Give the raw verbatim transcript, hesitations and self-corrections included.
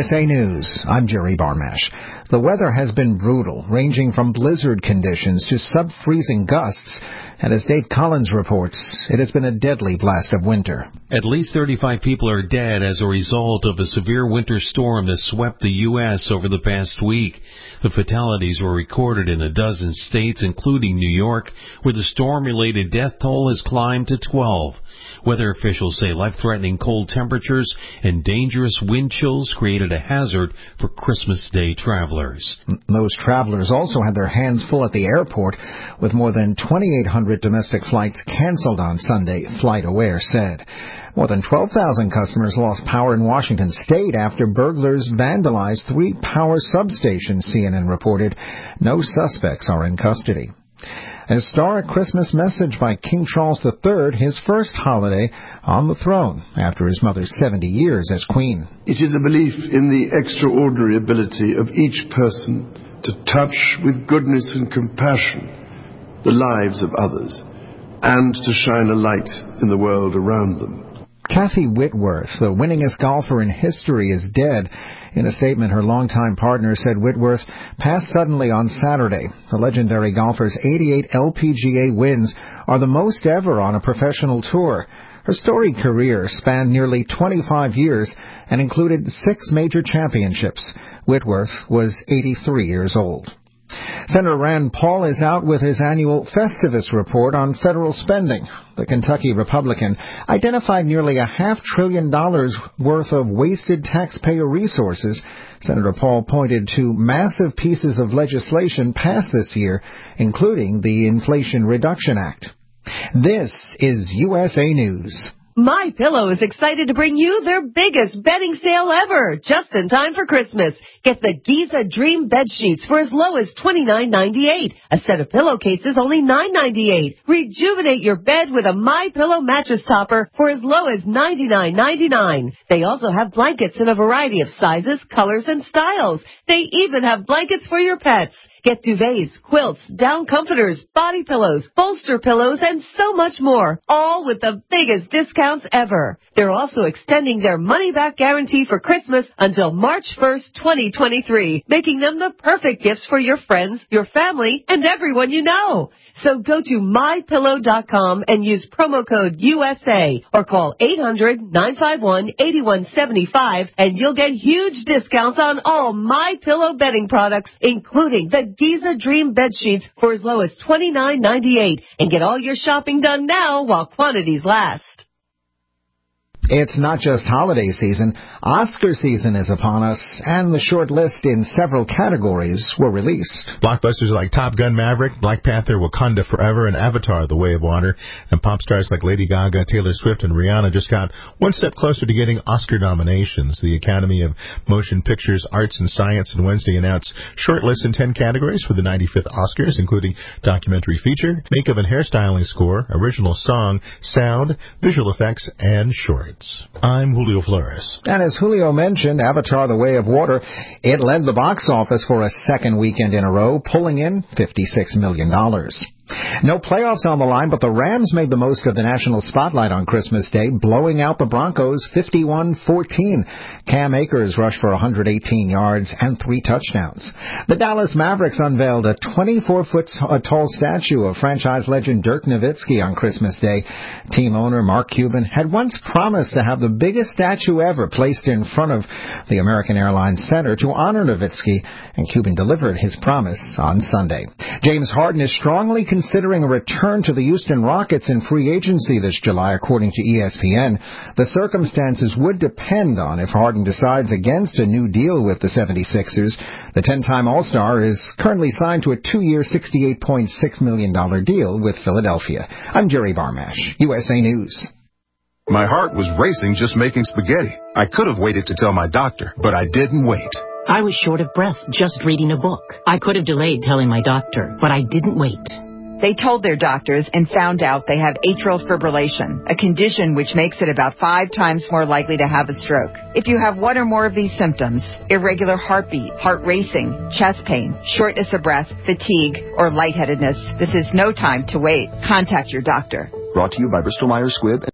S A News, I'm Jerry Barmash. The weather has been brutal, ranging from blizzard conditions to sub-freezing gusts. And as Dave Collins reports, it has been a deadly blast of winter. At least thirty-five people are dead as a result of a severe winter storm that swept the U S over the past week. The fatalities were recorded in a dozen states, including New York, where the storm-related death toll has climbed to twelve. Weather officials say life-threatening cold temperatures and dangerous wind chills created a hazard for Christmas Day travelers. Most travelers also had their hands full at the airport, with more than twenty-eight hundred domestic flights canceled on Sunday, FlightAware said. More than twelve thousand customers lost power in Washington state after burglars vandalized three power substations, C N N reported. No suspects are in custody. A historic Christmas message by King Charles the Third, his first holiday on the throne after his mother's seventy years as queen. It is a belief in the extraordinary ability of each person to touch with goodness and compassion the lives of others and to shine a light in the world around them. Kathy Whitworth, the winningest golfer in history, is dead. In a statement, her longtime partner said Whitworth passed suddenly on Saturday. The legendary golfer's eighty-eight L P G A wins are the most ever on a professional tour. Her storied career spanned nearly twenty-five years and included six major championships. Whitworth was eighty-three years old. Senator Rand Paul is out with his annual Festivus report on federal spending. The Kentucky Republican identified nearly a half trillion dollars worth of wasted taxpayer resources. Senator Paul pointed to massive pieces of legislation passed this year, including the Inflation Reduction Act. This is U S A News. MyPillow is excited to bring you their biggest bedding sale ever, just in time for Christmas. Get the Giza Dream bed sheets for as low as twenty-nine ninety-eight. A set of pillowcases only nine ninety-eight. Rejuvenate your bed with a MyPillow mattress topper for as low as ninety-nine ninety-nine. They also have blankets in a variety of sizes, colors, and styles. They even have blankets for your pets. Get duvets, quilts, down comforters, body pillows, bolster pillows, and so much more, all with the biggest discounts ever. They're also extending their money-back guarantee for Christmas until March first, twenty twenty-three, making them the perfect gifts for your friends, your family, and everyone you know. So go to my pillow dot com and use promo code U S A or call eight hundred nine five one eight one seven five and you'll get huge discounts on all MyPillow bedding products, including the Giza Dream bed sheets for as low as twenty-nine ninety-eight. And get all your shopping done now while quantities last. It's not just holiday season. Oscar season is upon us, and the short list in several categories were released. Blockbusters like Top Gun Maverick, Black Panther, Wakanda Forever, and Avatar, The Way of Water. And pop stars like Lady Gaga, Taylor Swift, and Rihanna just got one step closer to getting Oscar nominations. The Academy of Motion Pictures, Arts, and Science on Wednesday announced short lists in ten categories for the ninety-fifth Oscars, including documentary feature, makeup and hairstyling score, original song, sound, visual effects, and shorts. I'm Julio Flores. And as Julio mentioned, Avatar, The Way of Water, it led the box office for a second weekend in a row, pulling in fifty-six million dollars. No playoffs on the line, but the Rams made the most of the national spotlight on Christmas Day, blowing out the Broncos fifty-one fourteen. Cam Akers rushed for one hundred eighteen yards and three touchdowns. The Dallas Mavericks unveiled a twenty-four foot tall statue of franchise legend Dirk Nowitzki on Christmas Day. Team owner Mark Cuban had once promised to have the biggest statue ever placed in front of the American Airlines Center to honor Nowitzki, and Cuban delivered his promise on Sunday. James Harden is strongly considering a return to the Houston Rockets in free agency this July, according to E S P N. The circumstances would depend on if Harden decides against a new deal with the seventy-sixers. The ten-time All-Star is currently signed to a two-year, sixty-eight point six million dollars deal with Philadelphia. I'm Jerry Barmash, U S A News. My heart was racing just making spaghetti. I could have waited to tell my doctor, but I didn't wait. I was short of breath just reading a book. I could have delayed telling my doctor, but I didn't wait. They told their doctors and found out they have atrial fibrillation, a condition which makes it about five times more likely to have a stroke. If you have one or more of these symptoms, irregular heartbeat, heart racing, chest pain, shortness of breath, fatigue, or lightheadedness, this is no time to wait. Contact your doctor. Brought to you by Bristol Myers Squibb.